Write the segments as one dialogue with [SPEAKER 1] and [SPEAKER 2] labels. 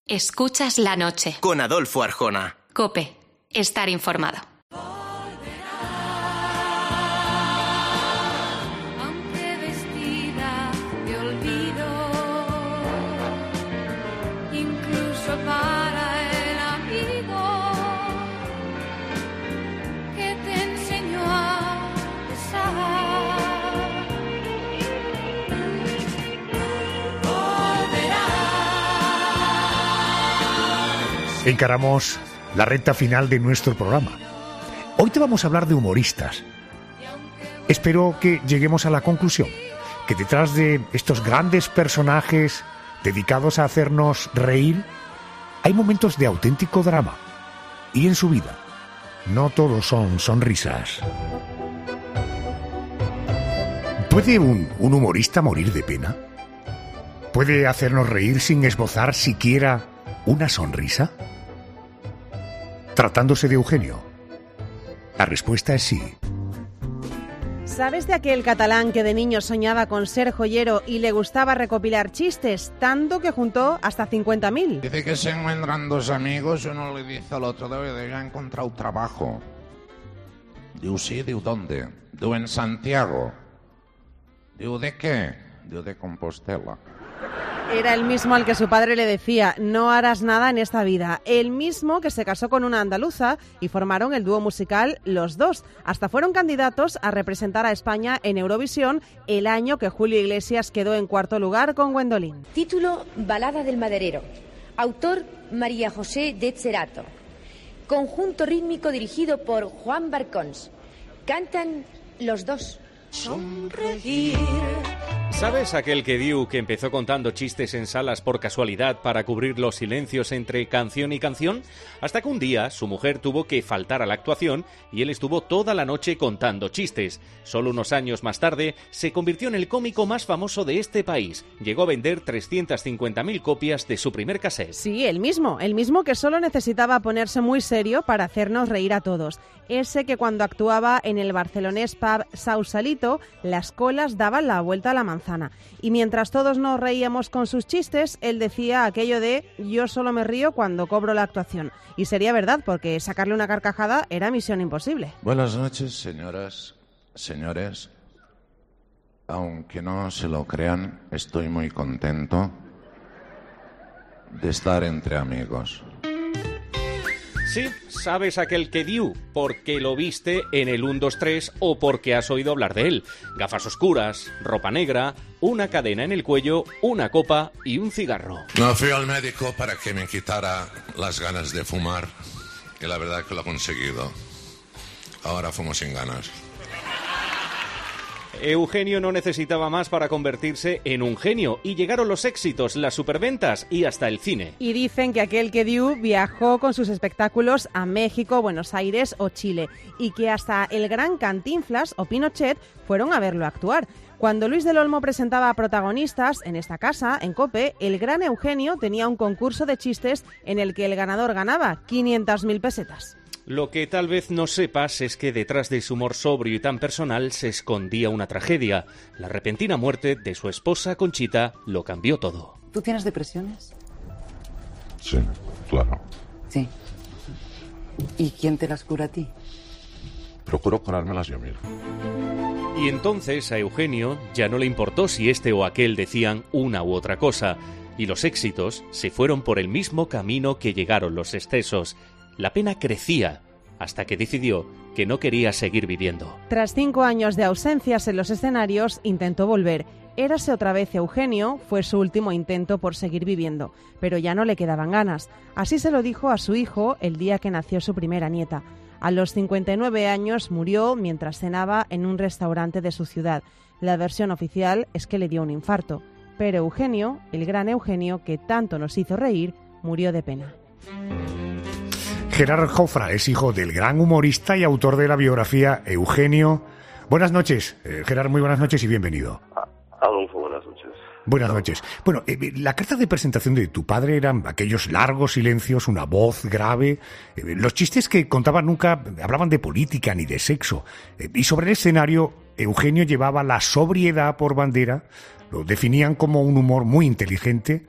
[SPEAKER 1] Escuchas la noche.
[SPEAKER 2] Con Adolfo Arjona.
[SPEAKER 1] COPE. Estar informado.
[SPEAKER 3] Aunque vestida de olvido, incluso para el amigo que te enseñó a besar. Volverás.
[SPEAKER 4] Encaramos la recta final de nuestro programa. Hoy te vamos a hablar de humoristas. Espero que lleguemos a la conclusión que detrás de estos grandes personajes dedicados a hacernos reír, hay momentos de auténtico drama. Y en su vida, no todos son sonrisas. ¿Puede un humorista morir de pena? ¿Puede hacernos reír sin esbozar siquiera una sonrisa? Tratándose de Eugenio, la respuesta es sí.
[SPEAKER 5] ¿Sabes de aquel catalán que de niño soñaba con ser joyero y le gustaba recopilar chistes, tanto que juntó hasta 50.000?
[SPEAKER 6] Dice que se encuentran dos amigos, uno le dice al otro, que ya ha encontrado trabajo. Digo, sí, digo, ¿dónde? Digo, en Santiago. Digo, ¿de qué? Digo, de Compostela.
[SPEAKER 5] Era el mismo al que su padre le decía, no harás nada en esta vida. El mismo que se casó con una andaluza y formaron el dúo musical Los Dos. Hasta fueron candidatos a representar a España en Eurovisión el año que Julio Iglesias quedó en cuarto lugar con Gwendolyn.
[SPEAKER 7] Título: Balada del Maderero. Autor: María José de Cerato. Conjunto rítmico dirigido por Juan Barcons. Cantan Los Dos.
[SPEAKER 3] Sonreír.
[SPEAKER 8] ¿Sabes aquel que diu que empezó contando chistes en salas por casualidad para cubrir los silencios entre canción y canción? Hasta que un día su mujer tuvo que faltar a la actuación y él estuvo toda la noche contando chistes. Solo unos años más tarde se convirtió en el cómico más famoso de este país. Llegó a vender 350.000 copias de su primer casete.
[SPEAKER 5] Sí, el mismo que solo necesitaba ponerse muy serio para hacernos reír a todos. Ese que cuando actuaba en el barcelonés pub Sausalito, las colas daban la vuelta a la manzana. Y mientras todos nos reíamos con sus chistes, él decía aquello de yo solo me río cuando cobro la actuación. Y sería verdad, porque sacarle una carcajada era misión imposible.
[SPEAKER 6] Buenas noches, señoras, señores. Aunque no se lo crean, estoy muy contento de estar entre amigos.
[SPEAKER 8] Sí, sabes aquel que diu, porque lo viste en el 1, 2, 3 o porque has oído hablar de él. Gafas oscuras, ropa negra, una cadena en el cuello, una copa y un cigarro.
[SPEAKER 9] No fui al médico para que me quitara las ganas de fumar, y la verdad que lo ha conseguido. Ahora fumo sin ganas.
[SPEAKER 8] Eugenio no necesitaba más para convertirse en un genio y llegaron los éxitos, las superventas y hasta el cine.
[SPEAKER 5] Y dicen que aquel que diu viajó con sus espectáculos a México, Buenos Aires o Chile y que hasta el gran Cantinflas o Pinochet fueron a verlo actuar. Cuando Luis del Olmo presentaba a protagonistas en esta casa, en COPE, el gran Eugenio tenía un concurso de chistes en el que el ganador ganaba 500.000 pesetas.
[SPEAKER 8] Lo que tal vez no sepas es que detrás de su humor sobrio y tan personal se escondía una tragedia. La repentina muerte de su esposa Conchita lo cambió todo.
[SPEAKER 10] ¿Tú tienes depresiones?
[SPEAKER 6] Sí, claro.
[SPEAKER 10] Sí. ¿Y quién te las cura a ti?
[SPEAKER 6] Procuro curármelas yo mismo.
[SPEAKER 8] Y entonces a Eugenio ya no le importó si este o aquel decían una u otra cosa, y los éxitos se fueron por el mismo camino que llegaron los excesos. La pena crecía hasta que decidió que no quería seguir viviendo.
[SPEAKER 5] Tras 5 años de ausencias en los escenarios, intentó volver. Érase otra vez Eugenio, fue su último intento por seguir viviendo, pero ya no le quedaban ganas. Así se lo dijo a su hijo el día que nació su primera nieta. A los 59 años murió mientras cenaba en un restaurante de su ciudad. La versión oficial es que le dio un infarto. Pero Eugenio, el gran Eugenio que tanto nos hizo reír, murió de pena.
[SPEAKER 4] Gerard Jofra es hijo del gran humorista y autor de la biografía Eugenio. Buenas noches, Gerard, muy buenas noches y bienvenido.
[SPEAKER 11] Adolfo, buenas noches.
[SPEAKER 4] Buenas noches. Bueno, la carta de presentación de tu padre eran aquellos largos silencios, una voz grave. Los chistes que contaba nunca hablaban de política ni de sexo. Y sobre el escenario, Eugenio llevaba la sobriedad por bandera. Lo definían como un humor muy inteligente.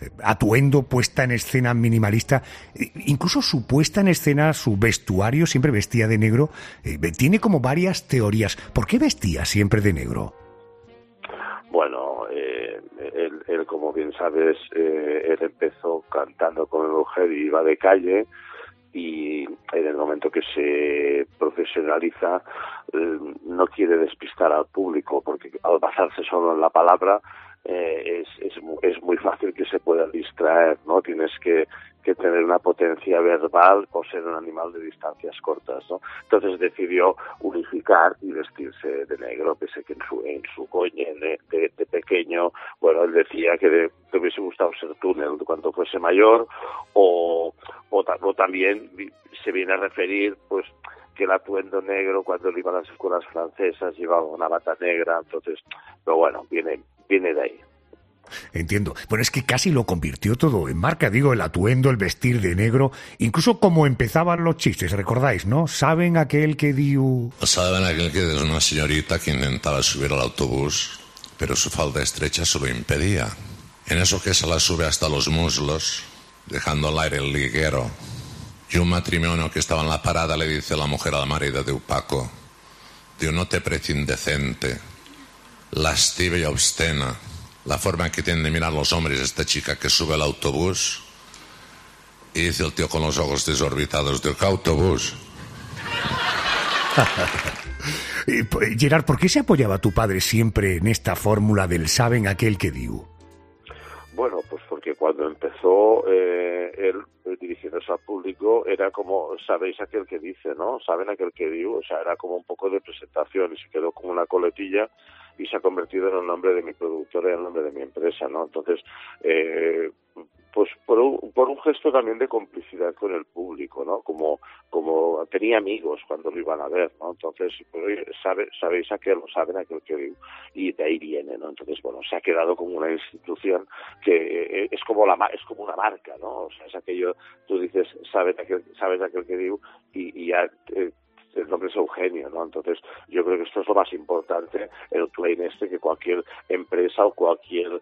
[SPEAKER 4] atuendo, puesta en escena minimalista, incluso su puesta en escena, su vestuario, siempre vestía de negro, tiene como varias teorías. ¿Por qué vestía siempre de negro?
[SPEAKER 11] Bueno, él, como bien sabes, él empezó cantando con el mujer y iba de calle, y en el momento que se profesionaliza no quiere despistar al público, porque al basarse solo en la palabra es muy fácil que se pueda distraer, ¿no? Tienes que tener una potencia verbal o ser un animal de distancias cortas, ¿no? Entonces decidió unificar y vestirse de negro, pese que en su coño de pequeño, bueno, él decía que te hubiese gustado ser túnel cuando fuese mayor, o también se viene a referir, pues, que el atuendo negro cuando él iba a las escuelas francesas llevaba una bata negra, entonces, pero bueno, viene de ahí.
[SPEAKER 4] Entiendo. Bueno, es que casi lo convirtió todo en marca, digo, el atuendo, el vestir de negro, incluso como empezaban los chistes, ¿recordáis, no? ¿Saben aquel que dio...?
[SPEAKER 9] Saben aquel que es una señorita que intentaba subir al autobús, pero su falda estrecha se lo impedía. En eso que se la sube hasta los muslos, dejando al aire el liguero. Y un matrimonio que estaba en la parada le dice a la mujer al marido de Paco, Dios, no te parece indecente, lasciva y obscena la forma que tienen de mirar los hombres esta chica que sube al autobús? Y dice el tío con los ojos desorbitados, ¿de qué autobús?
[SPEAKER 4] Gerard, ¿por qué se apoyaba tu padre siempre en esta fórmula del saben aquel que diu?
[SPEAKER 11] Bueno, pues porque cuando empezó él dirigiéndose al público era como, sabéis aquel que dice, ¿no? Saben aquel que digo, o sea, era como un poco de presentación y se quedó como una coletilla y se ha convertido en el nombre de mi productora y en el nombre de mi empresa, ¿no? Entonces, pues por un gesto también de complicidad con el público, ¿no? Como tenía amigos cuando lo iban a ver, ¿no? Entonces, pues, oye, sabéis aquel, lo saben aquel que digo, y de ahí viene, ¿no? Entonces, bueno, se ha quedado como una institución que es como una marca, ¿no? O sea, es aquello, tú dices, sabes aquel que digo, y ya el nombre es Eugenio, ¿no? Entonces, yo creo que esto es lo más importante, el claim que cualquier empresa o cualquier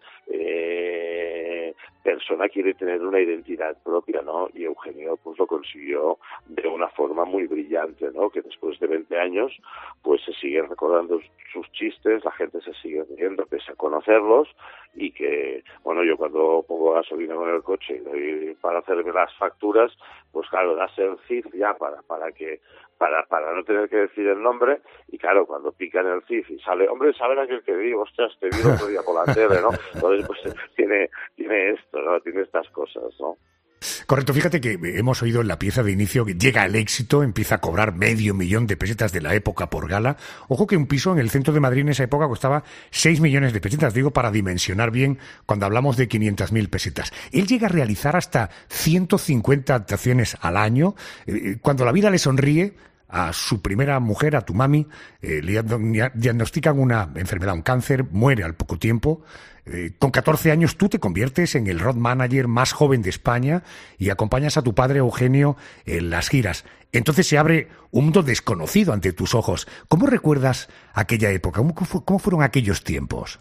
[SPEAKER 11] persona quiere tener una identidad propia, ¿no? Y Eugenio, pues lo consiguió de una forma muy brillante, ¿no? Que después de 20 años, pues se siguen recordando sus chistes, la gente se sigue riendo pese a conocerlos, y que, bueno, yo cuando pongo gasolina con el coche y para hacerme las facturas, pues claro, das el CIF ya para no tener que decir el nombre, y claro, cuando pican el CIF y sale, hombre, ¿saben aquel que digo? Ostras, te vi el otro día por la tele, ¿no? Entonces, pues tiene esto, ¿no? Tiene estas cosas, ¿no?
[SPEAKER 4] Correcto, fíjate que hemos oído en la pieza de inicio que llega el éxito, empieza a cobrar 500.000 de pesetas de la época por gala. Ojo que un piso en el centro de Madrid en esa época costaba 6 millones de pesetas, digo, para dimensionar bien cuando hablamos de 500.000 pesetas. Él llega a realizar hasta 150 actuaciones al año. Cuando la vida le sonríe, a su primera mujer, a tu mami, le diagnostican una enfermedad, un cáncer, muere al poco tiempo. Con 14 años tú te conviertes en el road manager más joven de España y acompañas a tu padre Eugenio en las giras. Entonces se abre un mundo desconocido ante tus ojos. ¿Cómo recuerdas aquella época? ¿Cómo fueron aquellos tiempos?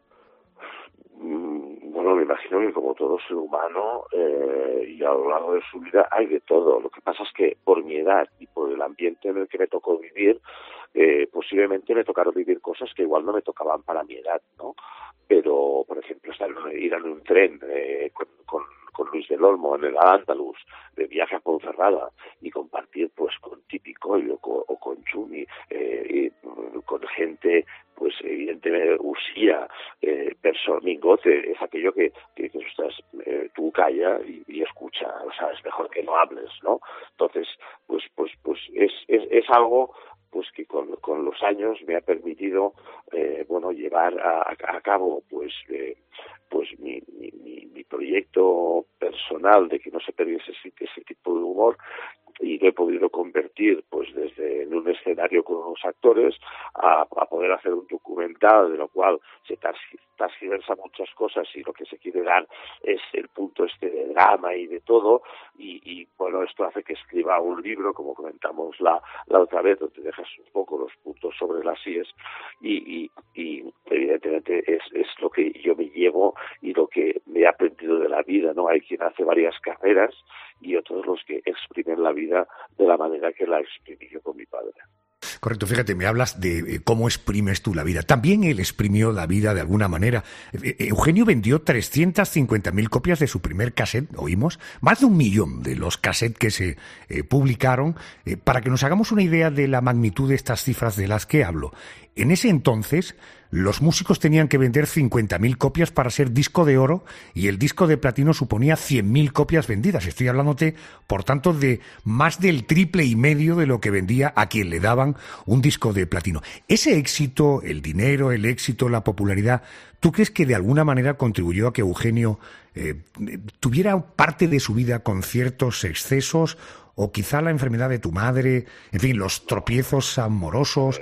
[SPEAKER 11] Bueno, me imagino que como todo ser humano y a lo largo de su vida hay de todo. Lo que pasa es que por mi edad y por el ambiente en el que me tocó vivir, posiblemente me tocaron vivir cosas que igual no me tocaban para mi edad, ¿no? Pero, por ejemplo, ir en un tren con Luis del Olmo en el Al-Ándalus, de viaje a Ponferrada, y compartir pues con Tipicoyo o con Chumi, y con gente, pues evidentemente Usía, Mingote, es aquello que ostras, tú calla y escucha, o sea, es mejor que no hables, ¿no? Entonces, pues es algo pues que con los años me ha permitido llevar a cabo pues mi proyecto personal de que no se perdiese ese tipo de humor, y lo he podido convertir pues desde en un escenario con unos actores a poder hacer un documental, de lo cual se transgiversa muchas cosas y lo que se quiere dar es el punto de drama y de todo, y bueno, esto hace que escriba un libro, como comentamos la otra vez, donde dejas un poco los puntos sobre las íes, y evidentemente es lo que yo me llevo y lo que me he aprendido de la vida, ¿no? Hay quien hace varias carreras y otros los que exprimen la vida de la manera que la exprimí yo con mi padre.
[SPEAKER 4] Correcto, fíjate, me hablas de cómo exprimes tú la vida. También él exprimió la vida de alguna manera. Eugenio vendió 350.000 copias de su primer cassette, oímos, más de 1 millón de los cassettes que se publicaron. Para que nos hagamos una idea de la magnitud de estas cifras de las que hablo, en ese entonces los músicos tenían que vender 50.000 copias para ser disco de oro y el disco de platino suponía 100.000 copias vendidas. Estoy hablándote, por tanto, de más del triple y medio de lo que vendía a quien le daban un disco de platino. Ese éxito, el dinero, el éxito, la popularidad, ¿tú crees que de alguna manera contribuyó a que Eugenio tuviera parte de su vida con ciertos excesos, o quizá la enfermedad de tu madre, en fin, los tropiezos amorosos?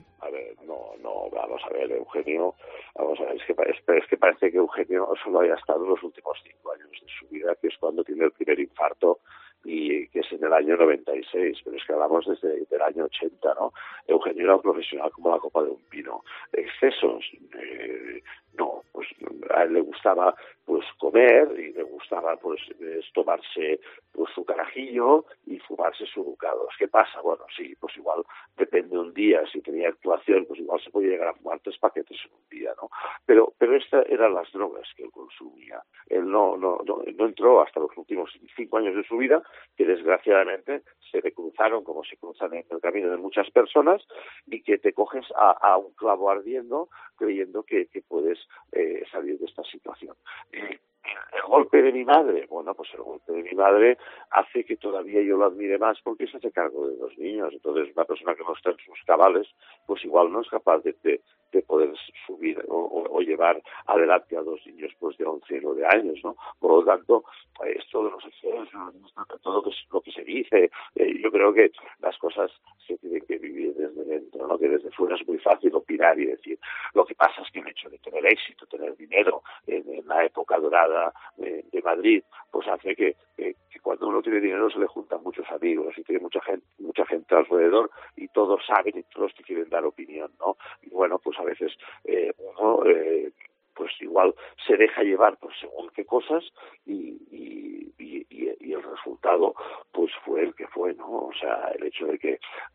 [SPEAKER 11] Eugenio, vamos a ver, es que parece que Eugenio solo haya estado en los últimos 5 años de su vida, que es cuando tiene el primer infarto, y que es en el año 96, pero es que hablamos desde el año 80, ¿no? Eugenio era un profesional como la copa de un pino. Excesos, no, pues a él le gustaba pues comer y le gustaba pues tomarse pues su carajillo y fumarse sus bocados. ¿Qué pasa? Bueno, sí, pues igual depende un día, si tenía actuación, pues igual se podía llegar a fumar 3 paquetes en un día, ¿no? Pero estas eran las drogas que él consumía. Él no entró hasta los últimos 5 años de su vida, que desgraciadamente se le cruzaron como se cruzan en el camino de muchas personas, y que te coges a un clavo ardiendo creyendo que puedes salir de esta situación. El golpe de mi madre, bueno, pues el golpe de mi madre hace que todavía yo lo admire más, porque se hace cargo de 2 niños. Entonces, una persona que no está en sus cabales, pues igual no es capaz de poder subir o llevar adelante a 2 niños pues de 11 y 9 años, ¿no? Por lo tanto, esto de los excesos, todo lo que se dice, yo creo que las cosas se tienen que vivir desde dentro, ¿no? Que desde fuera es muy fácil opinar y decir. Lo que pasa es que el hecho de tener éxito, tener dinero en la época dorada de Madrid, pues hace que cuando uno tiene dinero se le juntan muchos amigos y tiene mucha gente alrededor, y todos saben y todos te quieren dar opinión, ¿no? Y bueno, pues a veces uno pues igual se deja llevar por según qué cosas, y el resultado pues fue el que fue, ¿no? O sea, el hecho de que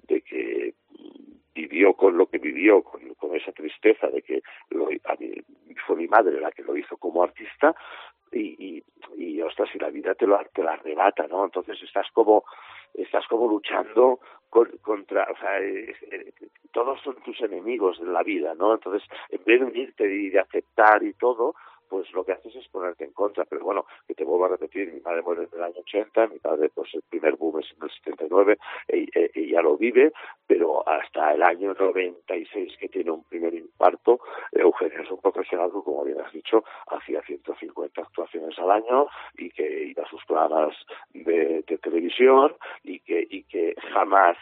[SPEAKER 11] vivió con lo que vivió, con esa tristeza de que fue mi madre la que lo hizo como artista, y ostras, si la vida te la arrebata, ¿no? Entonces estás como luchando contra, o sea, todos son tus enemigos en la vida, ¿no? Entonces, en vez de unirte y de aceptar y todo, pues lo que haces es ponerte en contra. Pero bueno, que te vuelvo a repetir, mi madre muere en el año 80, mi padre pues el primer boom es en el 79, ella lo vive, pero hasta el año 96 que tiene un primer infarto, Eugenio es un profesional que, como bien has dicho, hacía 150 actuaciones al año, y que iba a sus programas de televisión, y que jamás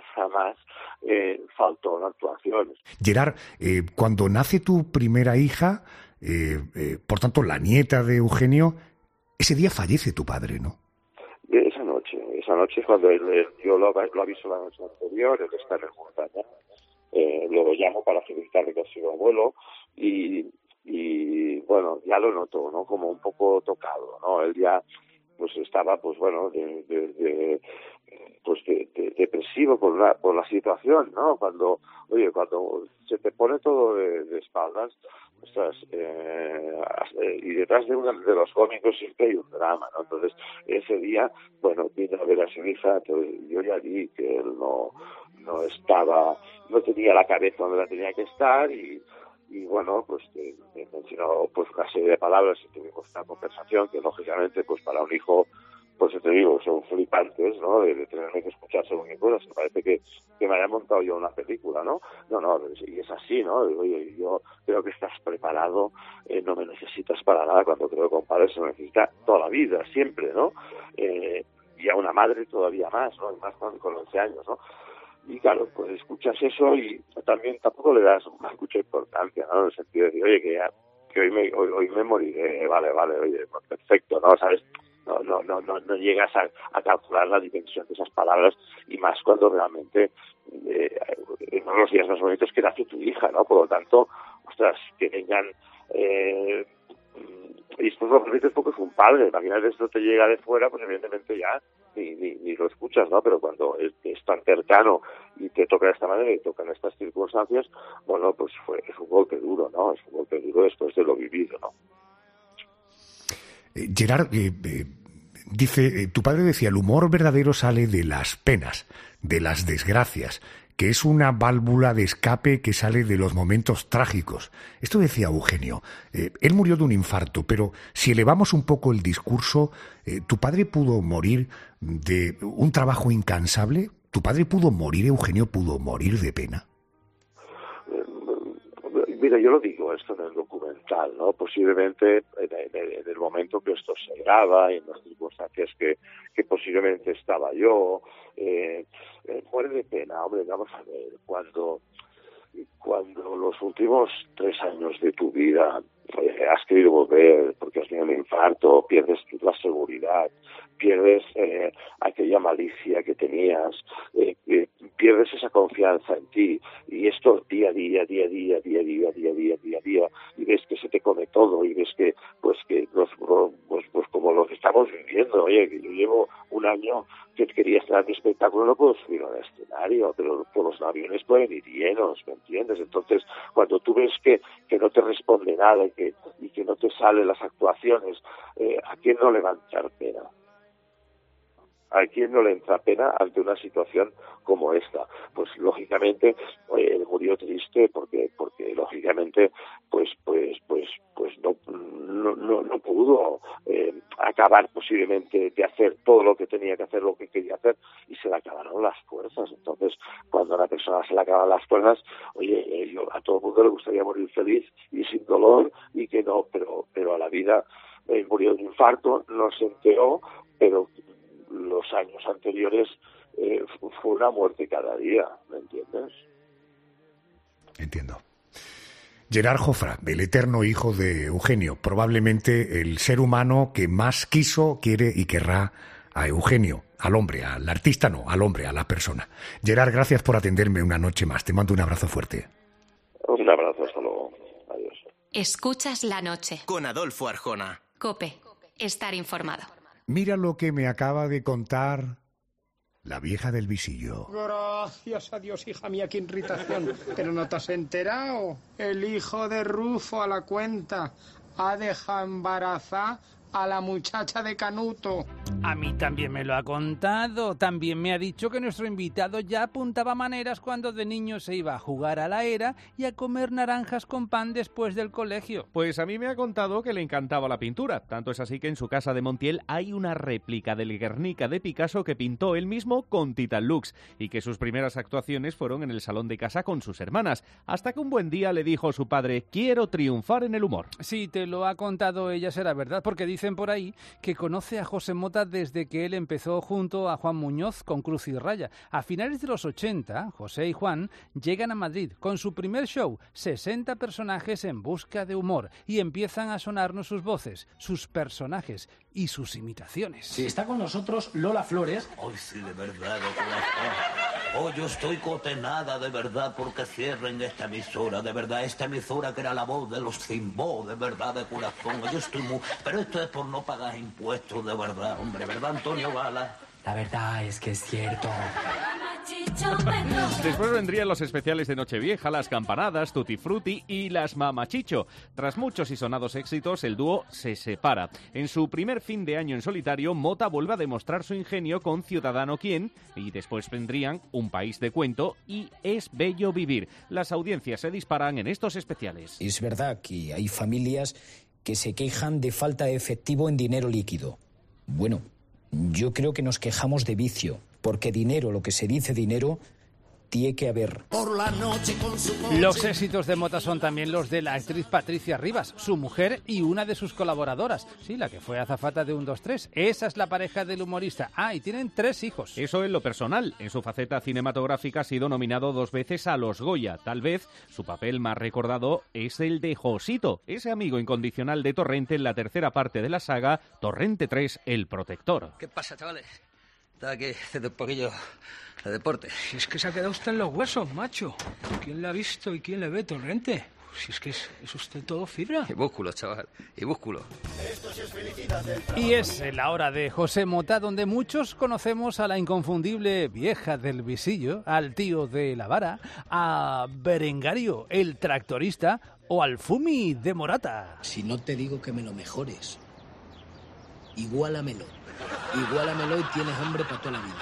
[SPEAKER 11] faltó una actuación.
[SPEAKER 4] Gerard, cuando nace tu primera hija, por tanto la nieta de Eugenio, ese día fallece tu padre, ¿no?
[SPEAKER 11] Esa noche es cuando yo lo aviso la noche anterior, él está en el montaña, lo llamo para felicitarle que ha sido abuelo, y bueno, ya lo noto, ¿no? Como un poco tocado, ¿no? Él ya pues estaba, pues bueno, depresivo por la situación, ¿no? Cuando se te pone todo de espaldas, ostras, y detrás de los cómicos siempre hay un drama, ¿no? Entonces, ese día, bueno, vino a ver a su hija, entonces yo ya vi que él no tenía la cabeza donde la tenía que estar, y bueno, pues me mencionó pues una serie de palabras, y tuvimos una conversación que lógicamente pues para un hijo, pues te digo, son flipantes, ¿no? De tenerme que escuchar según qué cosas, me parece que me haya montado yo una película, ¿no? No, y es así, ¿no? Oye, yo creo que estás preparado, no me necesitas para nada. Cuando creo que un padre se necesita toda la vida, siempre, ¿no? y a una madre todavía más, ¿no? Y más con 11 años, ¿no? Y claro, pues escuchas eso y también tampoco le das mucha importancia, ¿no? En el sentido de decir, oye, que hoy me moriré, vale, oye, pues perfecto, ¿no? ¿Sabes? No llegas a calcular la dimensión de esas palabras, y más cuando realmente en uno de los días más bonitos que nace tu hija, ¿no? Por lo tanto, ostras, que vengan... y después lo permites porque es un padre. Imagínate, esto te llega de fuera, pues evidentemente ya ni lo escuchas, ¿no? Pero cuando es tan cercano y te toca de esta manera y toca en estas circunstancias, bueno, pues es un golpe duro, ¿no? Es un golpe duro después de lo vivido, ¿no?
[SPEAKER 4] Gerard, dice, tu padre decía, el humor verdadero sale de las penas, de las desgracias, que es una válvula de escape que sale de los momentos trágicos. Esto decía Eugenio. Él murió de un infarto, pero si elevamos un poco el discurso, ¿tu padre pudo morir de un trabajo incansable? ¿Tu padre pudo morir, Eugenio, pudo morir de pena?
[SPEAKER 11] Mira, yo lo digo esto en el documental, ¿no? Posiblemente en el momento que esto se graba, en las circunstancias que posiblemente estaba yo, muere de pena. Hombre, vamos a ver, cuando los últimos 3 años de tu vida has querido volver porque has tenido un infarto, pierdes la seguridad, pierdes aquella malicia que tenías, pierdes esa confianza en ti, y esto día a día, y ves que se te come todo, y ves que pues como lo que estamos viviendo, oye, que yo llevo un año que quería estar en mi espectáculo, no puedo subir al escenario, pero por los aviones pueden ir llenos, ¿me entiendes? Entonces, cuando tú ves que no te responde nada y que no te salen las actuaciones, ¿a quién no le va a entrar pena? ¿A quién no le entra pena ante una situación como esta? Pues lógicamente él murió triste porque lógicamente pues no pudo acabar posiblemente de hacer todo lo que tenía que hacer, lo que quería hacer, y se le acabaron las fuerzas. Entonces, cuando a una persona se le acaban las fuerzas, oye, yo a todo el mundo le gustaría morir feliz y sin dolor, y que no, pero a la vida murió de un infarto, no se enteró, pero los años anteriores fue una muerte cada día, ¿me entiendes?
[SPEAKER 4] Entiendo. Gerard Jofra, el eterno hijo de Eugenio, probablemente el ser humano que más quiso, quiere y querrá a Eugenio, al hombre, al artista no, al hombre, a la persona. Gerard, gracias por atenderme una noche más. Te mando un abrazo fuerte.
[SPEAKER 11] Un abrazo, hasta luego. Adiós.
[SPEAKER 1] Escuchas la noche.
[SPEAKER 2] Con Adolfo Arjona.
[SPEAKER 1] COPE. Estar informado.
[SPEAKER 4] Mira lo que me acaba de contar la vieja del visillo.
[SPEAKER 12] Gracias a Dios, hija mía, qué irritación. Pero no te has enterado. El hijo de Rufo a la cuenta ha dejado embarazada a la muchacha de Canuto.
[SPEAKER 13] A mí también me lo ha contado. También me ha dicho que nuestro invitado ya apuntaba maneras cuando de niño se iba a jugar a la era y a comer naranjas con pan después del colegio.
[SPEAKER 8] Pues a mí me ha contado que le encantaba la pintura. Tanto es así que en su casa de Montiel hay una réplica del Guernica de Picasso que pintó él mismo con Titan Lux, y que sus primeras actuaciones fueron en el salón de casa con sus hermanas, hasta que un buen día le dijo a su padre: quiero triunfar en el humor.
[SPEAKER 13] Sí, te lo ha contado ella, será verdad, porque dicen por ahí que conoce a José Mota desde que él empezó junto a Juan Muñoz con Cruz y Raya. A finales de los 80, José y Juan llegan a Madrid con su primer show, 60 personajes en busca de humor, y empiezan a sonarnos sus voces, sus personajes y sus imitaciones.
[SPEAKER 14] Sí, está con nosotros Lola Flores.
[SPEAKER 15] Ay, sí, de verdad, de corazón. Oh, yo estoy cotenada, de verdad, porque cierren esta emisora, de verdad, esta emisora que era la voz de los sin voz, de verdad, de corazón. Yo estoy muy... Pero esto es por no pagar impuestos, de verdad, hombre, ¿verdad, Antonio Gala?
[SPEAKER 14] La verdad es que es cierto.
[SPEAKER 8] Después vendrían los especiales de Nochevieja, las campanadas, Tutti Frutti y las Mamachicho. Tras muchos y sonados éxitos, el dúo se separa. En su primer fin de año en solitario, Mota vuelve a demostrar su ingenio con Ciudadano Quién, y después vendrían Un País de Cuento y Es Bello Vivir. Las audiencias se disparan en estos especiales.
[SPEAKER 16] Es verdad que hay familias que se quejan de falta de efectivo en dinero líquido. Bueno, yo creo que nos quejamos de vicio, porque dinero, lo que se dice dinero, tiene que haber.
[SPEAKER 2] Por la noche con su coche.
[SPEAKER 13] Los éxitos de Mota son también los de la actriz Patricia Rivas, su mujer y una de sus colaboradoras. Sí, la que fue azafata de 1, 2, 3. Esa es la pareja del humorista. Ah, y tienen 3 hijos.
[SPEAKER 8] Eso en lo personal. En su faceta cinematográfica ha sido nominado 2 veces a los Goya. Tal vez su papel más recordado es el de Josito, ese amigo incondicional de Torrente en la tercera parte de la saga Torrente 3, El Protector.
[SPEAKER 17] ¿Qué pasa, chavales? Estaba aquí haciendo un poquillo de deporte. Si es que se ha quedado usted en los huesos, macho. ¿Quién le ha visto y quién le ve, Torrente? Si es que es usted todo fibra. Y músculo, chaval, y músculo.
[SPEAKER 13] Y es la hora de José Mota, donde muchos conocemos a la inconfundible vieja del visillo, al tío de la vara, a Berengario, el tractorista, o al Fumi de Morata.
[SPEAKER 16] Si no te digo que me lo mejores, igualamelo. Igualamelo y tienes hambre para toda la vida.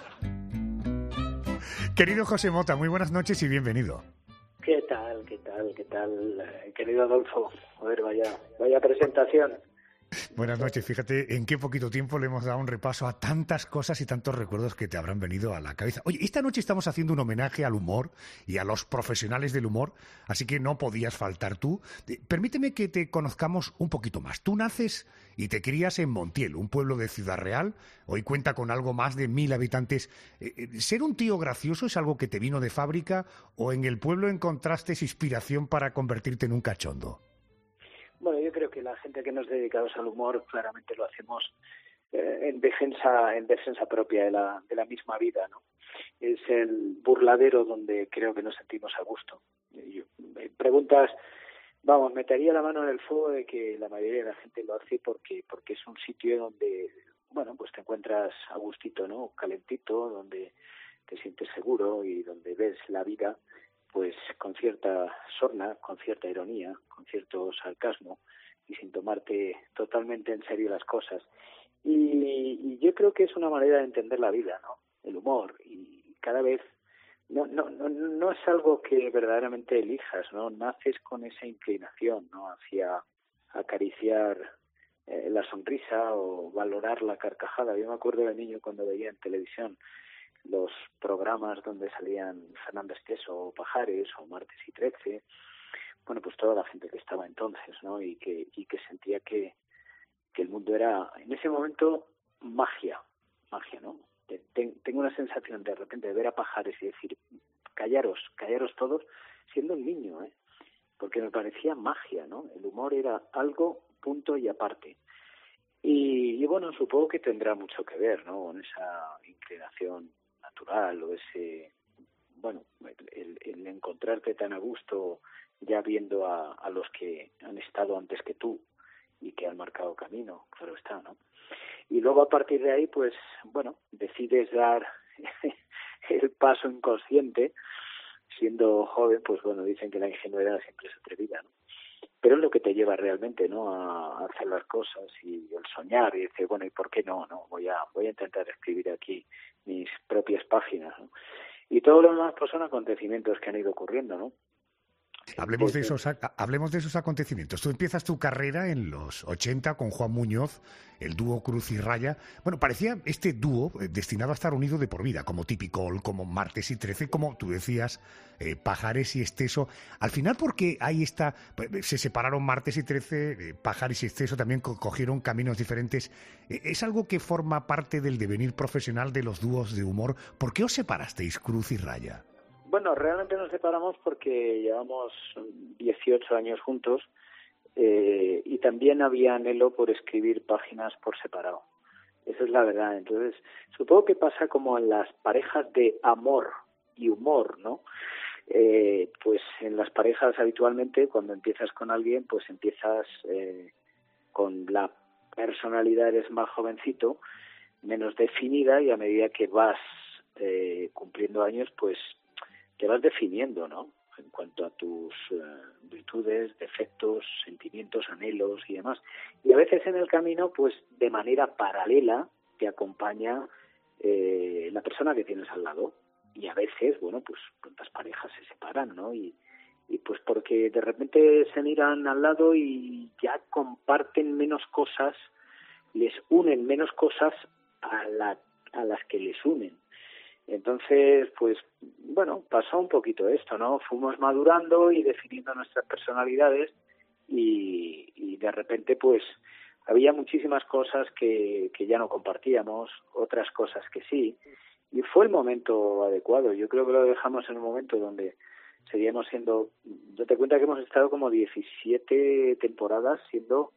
[SPEAKER 4] Querido José Mota, muy buenas noches y bienvenido.
[SPEAKER 18] ¿Qué tal, querido Adolfo? A ver, vaya presentación.
[SPEAKER 4] Buenas noches. Fíjate en qué poquito tiempo le hemos dado un repaso a tantas cosas y tantos recuerdos que te habrán venido a la cabeza. Oye, esta noche estamos haciendo un homenaje al humor y a los profesionales del humor, así que no podías faltar tú. Permíteme que te conozcamos un poquito más. Tú naces y te crías en Montiel, un pueblo de Ciudad Real. Hoy cuenta con algo más de 1000 habitantes. ¿Ser un tío gracioso es algo que te vino de fábrica o en el pueblo encontraste inspiración para convertirte en un cachondo?
[SPEAKER 18] Bueno, yo creo que la gente que nos dedicamos al humor claramente lo hacemos en defensa propia de la misma vida, ¿no? Es el burladero donde creo que nos sentimos a gusto. Me preguntas, vamos, metería la mano en el fuego de que la mayoría de la gente lo hace porque es un sitio donde, bueno, pues te encuentras a gustito, ¿no? Calentito, donde te sientes seguro y donde ves la vida pues con cierta sorna, con cierta ironía, con cierto sarcasmo y sin tomarte totalmente en serio las cosas. Y yo creo que es una manera de entender la vida, ¿no? El humor, y cada vez no es algo que verdaderamente elijas, ¿no? Naces con esa inclinación, ¿no? Hacia acariciar la sonrisa o valorar la carcajada. Yo me acuerdo de niño cuando veía en televisión los programas donde salían Fernando Esteso o Pajares o Martes y 13, bueno, pues toda la gente que estaba entonces, ¿no? Y que sentía que el mundo era, en ese momento, magia, ¿no? Tengo una sensación de repente de ver a Pajares y decir, callaros todos, siendo un niño, porque me parecía magia, ¿no? El humor era algo punto y aparte. Y bueno, supongo que tendrá mucho que ver, ¿no? Con esa inclinación natural o ese, bueno, el encontrarte tan a gusto ya viendo a los que han estado antes que tú y que han marcado camino, claro está, ¿no? Y luego a partir de ahí, pues, bueno, decides dar el paso inconsciente. Siendo joven, pues bueno, dicen que la ingenuidad siempre es atrevida, ¿no? Pero es lo que te lleva realmente, ¿no? A hacer las cosas y el soñar y decir, bueno, ¿y por qué no? Voy a intentar escribir aquí mis propias páginas, ¿no? Y todo lo demás pues son acontecimientos que han ido ocurriendo, ¿no?
[SPEAKER 4] Hablemos de esos acontecimientos. Tú empiezas tu carrera en los 80 con Juan Muñoz, el dúo Cruz y Raya. Bueno, parecía este dúo destinado a estar unido de por vida, como Tipicol, como Martes y 13, como tú decías, Pajares y Esteso. Al final, porque se separaron Martes y 13, Pajares y Esteso también cogieron caminos diferentes. ¿Es algo que forma parte del devenir profesional de los dúos de humor? ¿Por qué os separasteis, Cruz y Raya?
[SPEAKER 18] Bueno, realmente nos separamos porque llevamos 18 años juntos y también había anhelo por escribir páginas por separado. Esa es la verdad. Entonces, supongo que pasa como en las parejas de amor y humor, ¿no? Pues en las parejas habitualmente cuando empiezas con alguien, pues empiezas con la personalidad, eres más jovencito, menos definida, y a medida que vas cumpliendo años, pues te vas definiendo, ¿no? En cuanto a tus virtudes, defectos, sentimientos, anhelos y demás. Y a veces en el camino, pues de manera paralela, te acompaña la persona que tienes al lado. Y a veces, bueno, pues las parejas se separan, ¿no? Y pues porque de repente se miran al lado y ya comparten menos cosas, les unen menos cosas a las que les unen. Entonces, pues, bueno, pasó un poquito esto, ¿no? Fuimos madurando y definiendo nuestras personalidades y de repente, pues, había muchísimas cosas que ya no compartíamos, otras cosas que sí, y fue el momento adecuado. Yo creo que lo dejamos en un momento donde seguíamos siendo... Date cuenta que hemos estado como 17 temporadas siendo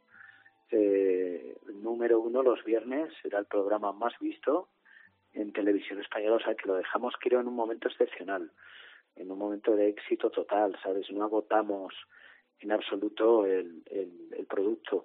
[SPEAKER 18] número 1 los viernes, era el programa más visto en televisión española, o sea que lo dejamos, creo, en un momento excepcional, en un momento de éxito total, ¿sabes? No agotamos en absoluto el producto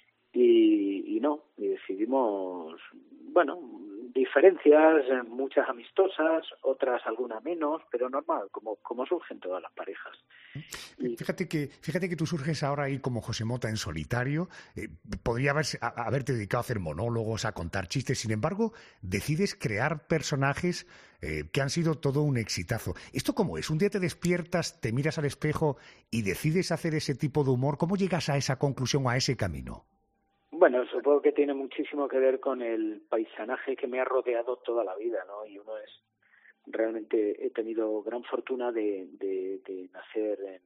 [SPEAKER 18] y decidimos, bueno, diferencias, muchas amistosas, otras alguna menos, pero normal, como surgen todas las parejas.
[SPEAKER 4] Fíjate que tú surges ahora ahí como José Mota en solitario. Podría haberte dedicado a hacer monólogos, a contar chistes. Sin embargo, decides crear personajes que han sido todo un exitazo. ¿Esto cómo es? Un día te despiertas, te miras al espejo y decides hacer ese tipo de humor. ¿Cómo llegas a esa conclusión o a ese camino?
[SPEAKER 18] Bueno, supongo que tiene muchísimo que ver con el paisanaje que me ha rodeado toda la vida, ¿no? Y uno es... Realmente he tenido gran fortuna de nacer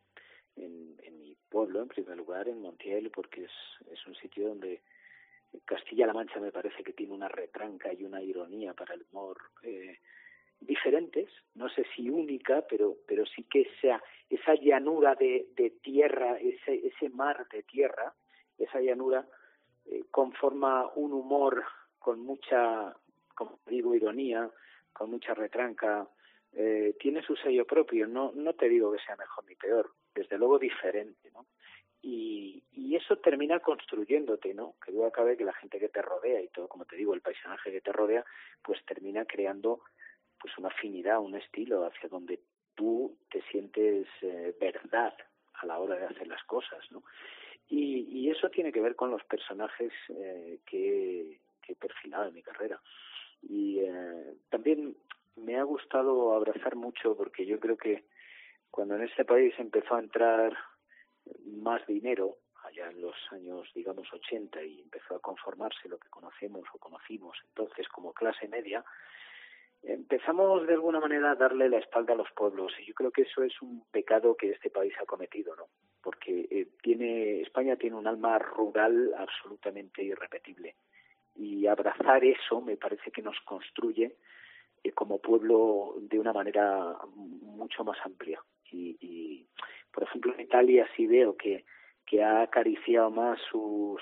[SPEAKER 18] en mi pueblo, en primer lugar, en Montiel, porque es un sitio donde Castilla-La Mancha me parece que tiene una retranca y una ironía para el humor diferentes, no sé si única, pero sí que esa llanura de tierra, ese mar de tierra, esa llanura conforma un humor con mucha, como digo, ironía, con mucha retranca, tiene su sello propio, no te digo que sea mejor ni peor, desde luego diferente, ¿no? Y eso termina construyéndote, ¿no? Que duda cabe que la gente que te rodea y todo, como te digo, el paisaje que te rodea, pues termina creando pues una afinidad, un estilo hacia donde tú te sientes verdad a la hora de hacer las cosas, ¿no? Y eso tiene que ver con los personajes que he perfilado en mi carrera. Y también me ha gustado abrazar mucho, porque yo creo que cuando en este país empezó a entrar más dinero, allá en los años, digamos, 80, y empezó a conformarse lo que conocemos o conocimos entonces como clase media, empezamos de alguna manera a darle la espalda a los pueblos, y yo creo que eso es un pecado que este país ha cometido, ¿no? Porque España tiene un alma rural absolutamente irrepetible, y abrazar eso me parece que nos construye como pueblo de una manera mucho más amplia. Y por ejemplo, en Italia sí veo que ha acariciado más su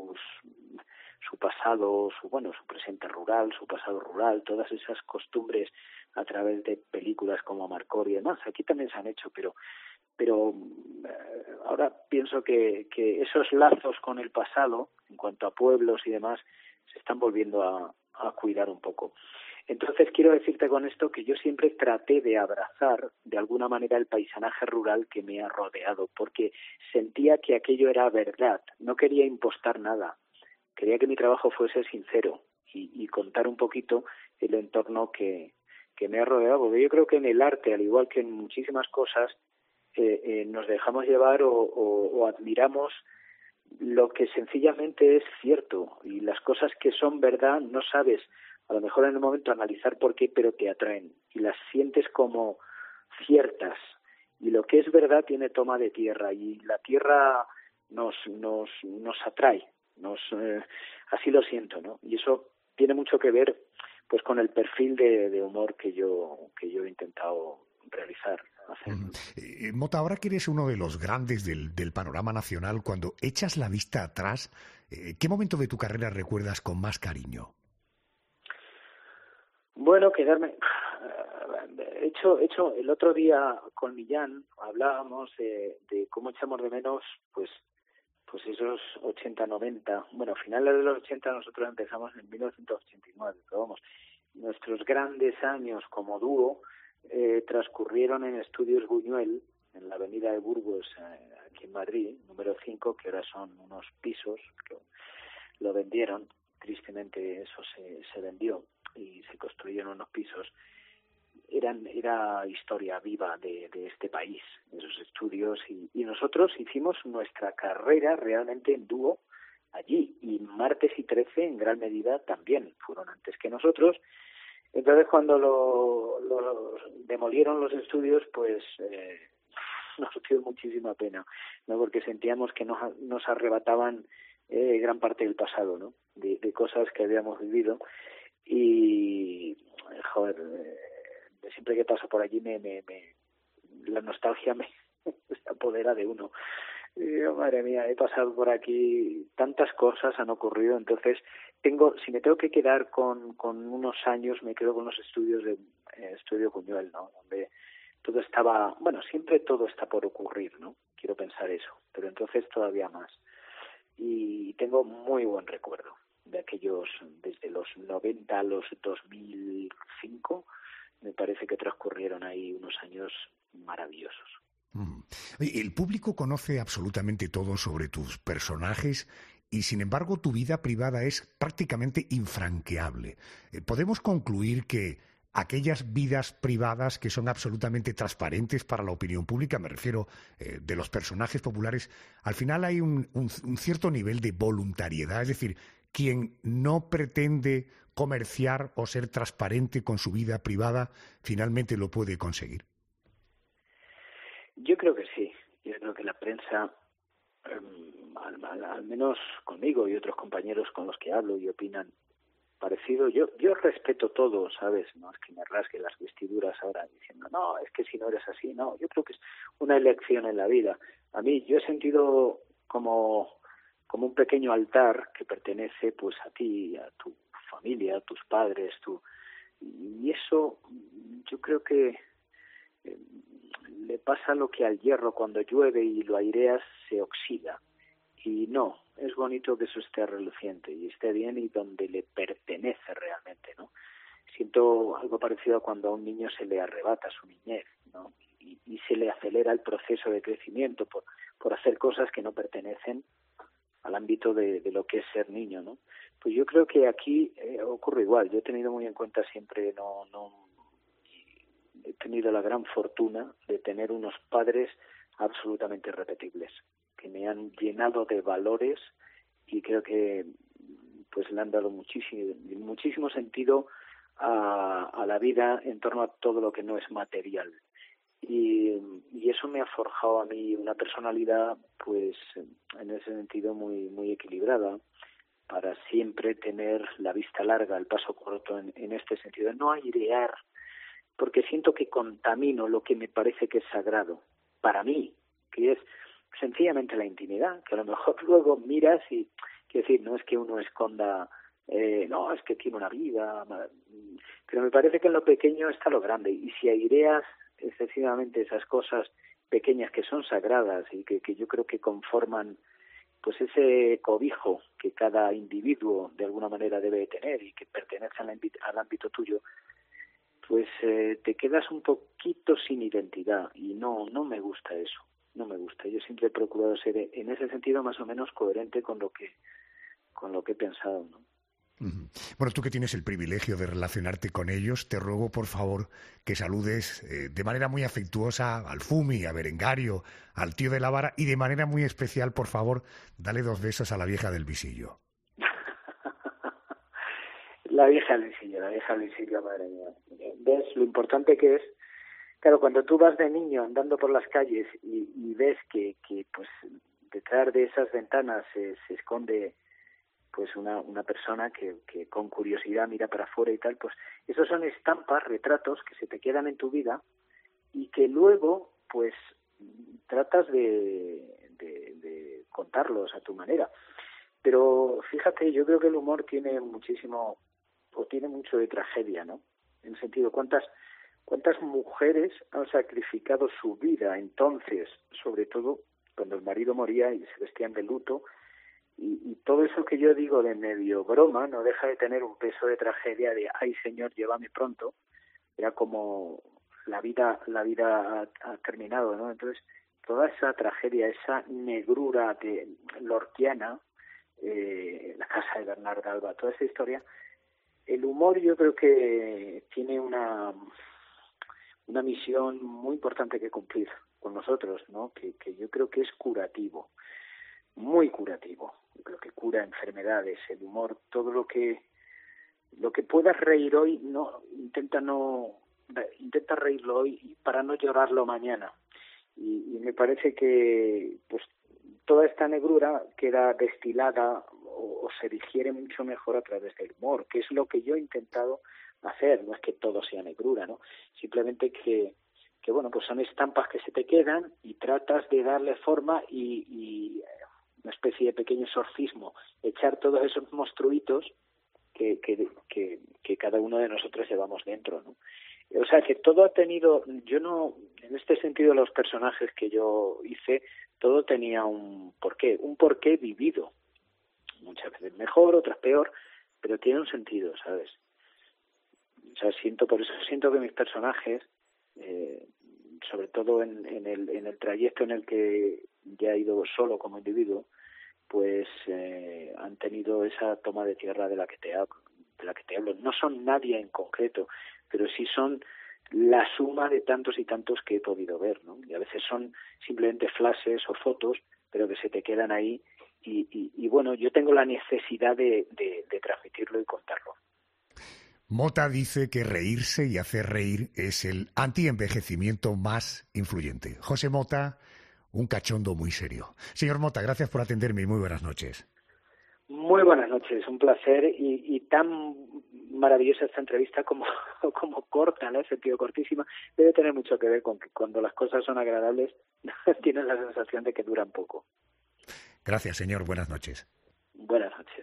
[SPEAKER 18] pasado, su presente rural, su pasado rural, todas esas costumbres a través de películas como Amarcord y demás. Aquí también se han hecho, pero ahora pienso que esos lazos con el pasado, en cuanto a pueblos y demás, se están volviendo a cuidar un poco. Entonces quiero decirte con esto que yo siempre traté de abrazar de alguna manera el paisanaje rural que me ha rodeado, porque sentía que aquello era verdad, no quería impostar nada, quería que mi trabajo fuese sincero y contar un poquito el entorno que me ha rodeado, porque yo creo que en el arte, al igual que en muchísimas cosas, nos dejamos llevar o admiramos lo que sencillamente es cierto, y las cosas que son verdad no sabes a lo mejor en el momento analizar por qué, pero te atraen y las sientes como ciertas, y lo que es verdad tiene toma de tierra, y la tierra nos atrae, así lo siento, ¿no? Y eso tiene mucho que ver pues con el perfil de humor que yo he intentado realizar.
[SPEAKER 4] Mota, ahora que eres uno de los grandes del panorama nacional, cuando echas la vista atrás, ¿qué momento de tu carrera recuerdas con más cariño?
[SPEAKER 18] Bueno, hecho el otro día con Millán hablábamos de cómo echamos de menos pues esos 80, 90, bueno, finales de los 80 nosotros empezamos en 1989, pero vamos, nuestros grandes años como dúo transcurrieron en Estudios Buñuel, en la avenida de Burgos, aquí en Madrid, número 5, que ahora son unos pisos, que lo vendieron, tristemente eso se vendió y se construyeron unos pisos. Era historia viva de este país, esos estudios, y nosotros hicimos nuestra carrera realmente en dúo allí, y Martes y 13 en gran medida también fueron antes que nosotros, Entonces cuando lo demolieron los estudios, pues nos dio muchísima pena, ¿no? Porque sentíamos que nos arrebataban gran parte del pasado, ¿no? De cosas que habíamos vivido. Y joder, siempre que paso por allí la nostalgia me se apodera de uno. Y, oh, madre mía, he pasado por aquí, tantas cosas han ocurrido. Entonces si me tengo que quedar con unos años, me quedo con los estudios de Estudio Buñuel, ¿no? Donde todo estaba, bueno, siempre todo está por ocurrir, ¿no? Quiero pensar eso, pero entonces todavía más. Y tengo muy buen recuerdo de aquellos, desde los 90 a los 2005, me parece que transcurrieron ahí unos años maravillosos.
[SPEAKER 4] El público conoce absolutamente todo sobre tus personajes y, sin embargo, tu vida privada es prácticamente infranqueable. ¿Podemos concluir que aquellas vidas privadas que son absolutamente transparentes para la opinión pública, me refiero de los personajes populares, al final hay un cierto nivel de voluntariedad? Es decir, quien no pretende comerciar o ser transparente con su vida privada, finalmente lo puede conseguir.
[SPEAKER 18] Yo creo que sí. Yo creo que la prensa, al menos conmigo y otros compañeros con los que hablo y opinan parecido, yo respeto todo, ¿sabes? No es que me rasgue las vestiduras ahora diciendo, no, es que si no eres así, no. Yo creo que es una elección en la vida. A mí, yo he sentido como un pequeño altar que pertenece pues a ti, a tu familia, a tus padres, y eso yo creo que le pasa lo que al hierro cuando llueve y lo aireas se oxida. Y no, es bonito que eso esté reluciente y esté bien y donde le pertenece realmente, ¿no? Siento algo parecido a cuando a un niño se le arrebata su niñez, ¿no? Y se le acelera el proceso de crecimiento por hacer cosas que no pertenecen al ámbito de lo que es ser niño, ¿no? Pues yo creo que aquí ocurre igual. Yo he tenido muy en cuenta siempre, he tenido la gran fortuna de tener unos padres absolutamente irrepetibles, que me han llenado de valores y creo que pues le han dado muchísimo sentido a la vida en torno a todo lo que no es material. Y eso me ha forjado a mí una personalidad, pues en ese sentido muy equilibrada, para siempre tener la vista larga, el paso corto en este sentido, no airear, porque siento que contamino lo que me parece que es sagrado para mí, que es sencillamente la intimidad, que a lo mejor luego miras y, quiero decir, no es que uno esconda, no, es que tiene una vida, pero me parece que en lo pequeño está lo grande, y si aireas excesivamente esas cosas pequeñas que son sagradas y que yo creo que conforman pues ese cobijo que cada individuo de alguna manera debe tener y que pertenece al ámbito tuyo, pues te quedas un poquito sin identidad y no me gusta eso, no me gusta. Yo siempre he procurado ser en ese sentido más o menos coherente con lo que he pensado, ¿no?
[SPEAKER 4] Bueno, tú que tienes el privilegio de relacionarte con ellos, te ruego por favor que saludes de manera muy afectuosa al Fumi, a Berengario, al tío de la vara y de manera muy especial, por favor, dale 2 besos a la vieja del visillo.
[SPEAKER 18] La vieja del visillo, madre mía. ¿Ves lo importante que es? Claro, cuando tú vas de niño andando por las calles y ves que pues detrás de esas ventanas se esconde pues una persona que con curiosidad mira para afuera y tal, pues esos son estampas, retratos que se te quedan en tu vida y que luego pues tratas de contarlos a tu manera. Pero fíjate, yo creo que el humor tiene mucho de tragedia, ¿no? En el sentido, ¿cuántas mujeres han sacrificado su vida entonces, sobre todo cuando el marido moría y se vestían de luto? Y todo eso que yo digo de medio broma no deja de tener un peso de tragedia de ¡ay, Señor, llévame pronto! Era como la vida ha terminado, ¿no? Entonces, toda esa tragedia, esa negrura lorquiana, la casa de Bernarda Alba, toda esa historia, el humor yo creo que tiene una misión muy importante que cumplir con nosotros, ¿no? Que yo creo que es curativo, muy curativo. Yo creo que cura enfermedades, el humor, todo lo que puedas reír hoy, no intenta reírlo hoy para no llorarlo mañana. Y me parece que pues toda esta negrura queda destilada o se digiere mucho mejor a través del humor, que es lo que yo he intentado hacer. No es que todo sea negrura, ¿no? Simplemente que bueno, pues son estampas que se te quedan y tratas de darle forma y una especie de pequeño exorcismo, echar todos esos monstruitos que cada uno de nosotros llevamos dentro, ¿no? O sea, que todo ha tenido, en este sentido los personajes que yo hice, todo tenía un porqué vivido. Muchas veces mejor, otras peor, pero tiene un sentido, ¿sabes? O sea, por eso siento que mis personajes, sobre todo en el trayecto en el que ya he ido solo como individuo, pues han tenido esa toma de tierra de la que te hablo. No son nadie en concreto, pero sí son la suma de tantos y tantos que he podido ver, ¿no? Y a veces son simplemente flashes o fotos, pero que se te quedan ahí y bueno, yo tengo la necesidad de transmitirlo y contarlo.
[SPEAKER 4] Mota dice que reírse y hacer reír es el anti-envejecimiento más influyente. José Mota, un cachondo muy serio. Señor Mota, gracias por atenderme y muy buenas noches.
[SPEAKER 18] Muy buenas noches, un placer y tan maravillosa esta entrevista como corta, ¿no? En sentido cortísima. Debe tener mucho que ver con que cuando las cosas son agradables tienes la sensación de que duran poco.
[SPEAKER 4] Gracias, señor. Buenas noches.
[SPEAKER 18] Buenas noches.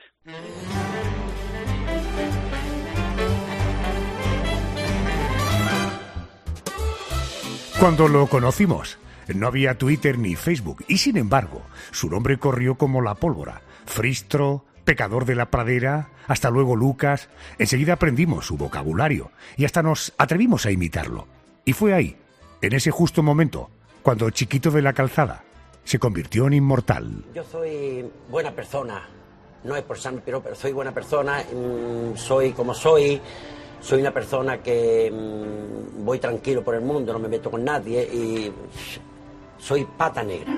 [SPEAKER 4] Cuando lo conocimos, no había Twitter ni Facebook, y sin embargo, su nombre corrió como la pólvora. Fristro, Pecador de la Pradera, hasta luego Lucas. Enseguida aprendimos su vocabulario y hasta nos atrevimos a imitarlo. Y fue ahí, en ese justo momento, cuando Chiquito de la Calzada se convirtió en inmortal.
[SPEAKER 19] Yo soy buena persona, no es por San pero soy buena persona, soy como soy una persona que voy tranquilo por el mundo, no me meto con nadie y soy pata negra.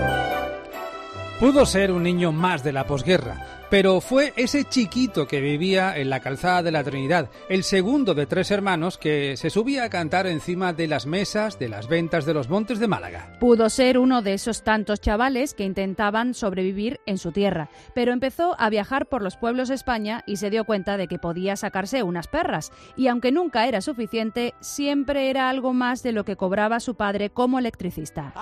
[SPEAKER 13] Pudo ser un niño más de la posguerra, pero fue ese chiquito que vivía en la Calzada de la Trinidad, el segundo de 3 hermanos que se subía a cantar encima de las mesas de las ventas de los montes de Málaga.
[SPEAKER 20] Pudo ser uno de esos tantos chavales que intentaban sobrevivir en su tierra, pero empezó a viajar por los pueblos de España y se dio cuenta de que podía sacarse unas perras, y aunque nunca era suficiente, siempre era algo más de lo que cobraba su padre como electricista.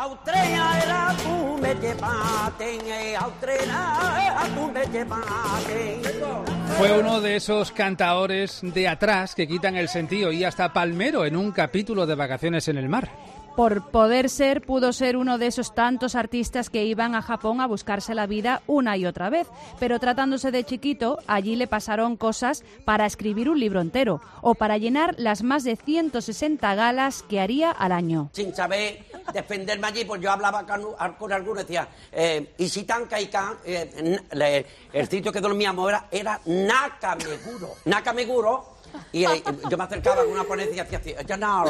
[SPEAKER 13] Fue uno de esos cantaores de atrás que quitan el sentido y hasta palmero en un capítulo de Vacaciones en el mar.
[SPEAKER 20] Por pudo ser uno de esos tantos artistas que iban a Japón a buscarse la vida una y otra vez, pero tratándose de chiquito, allí le pasaron cosas para escribir un libro entero o para llenar las más de 160 galas que haría al año.
[SPEAKER 19] Sin saber defenderme allí, pues yo hablaba con algunos, decía, y si tan caican, el sitio que dormíamos era Nakameguro, y yo me acercaba con una ponencia y hacía, ya no.